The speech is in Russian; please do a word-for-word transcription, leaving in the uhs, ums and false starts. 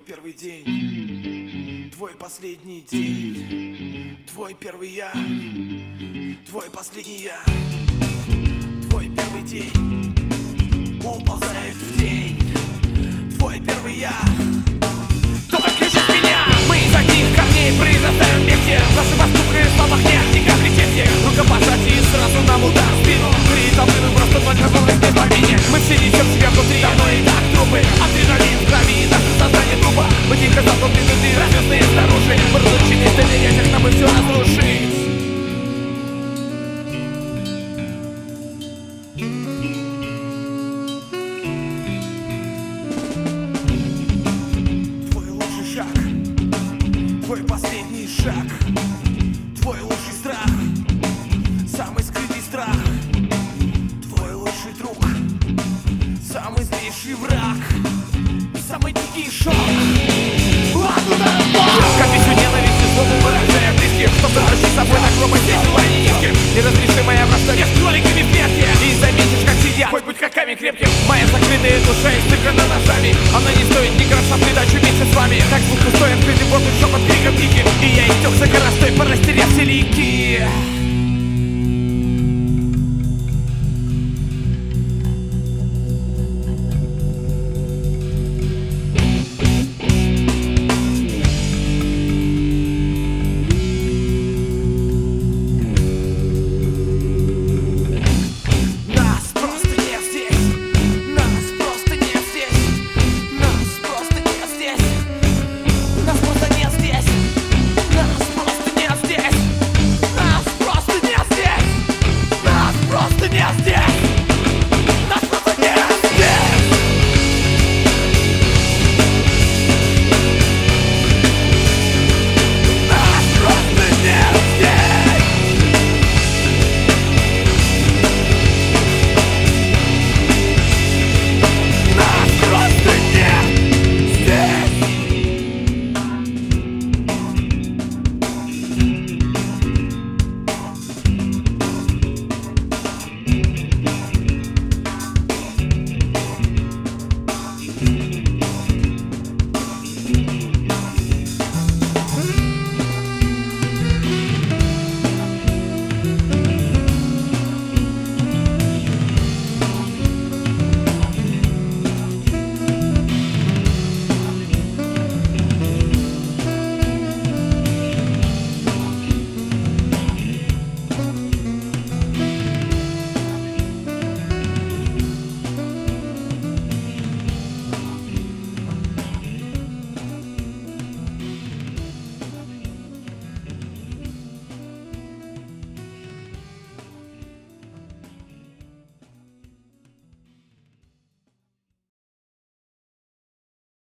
первый день, твой последний день, твой первый я, твой последний я. Твой первый день уползает в день, твой первый я. Кто-то кричит меня, мы из одних корней произрастаем вместе. Наши поступки в словах нет, ни капли чести. Рукопожатие сразу нам удар в спину. Притомлю просто ноль готовность без помине. Мы все несем себя внутри, давно и так трупы. Адреналин в крови, наше сознание трупа. Мы тихо затоплены дыры, разъясные снаружи. Мы разлучены с доверием, нам и все разрушить. Твой последний шаг, твой лучший страх, самый скрытый страх, твой лучший друг, самый злейший враг, самый дикий шок. Как еще ненависть и злобу выражая близких, чтобы тащить с собой на гробы здесь желание низких. Неразрешимая вражда между кроликами в клетке. И заметишь, как сидят, хоть будь как камень крепким. Моя закрытая душа истыкана ножами. Она не стоит ни гроша в придачу вместе с вами. Так звук пустой, открытый воздух, шепот криком диким. И я истекся коростой, порастеряв все лики.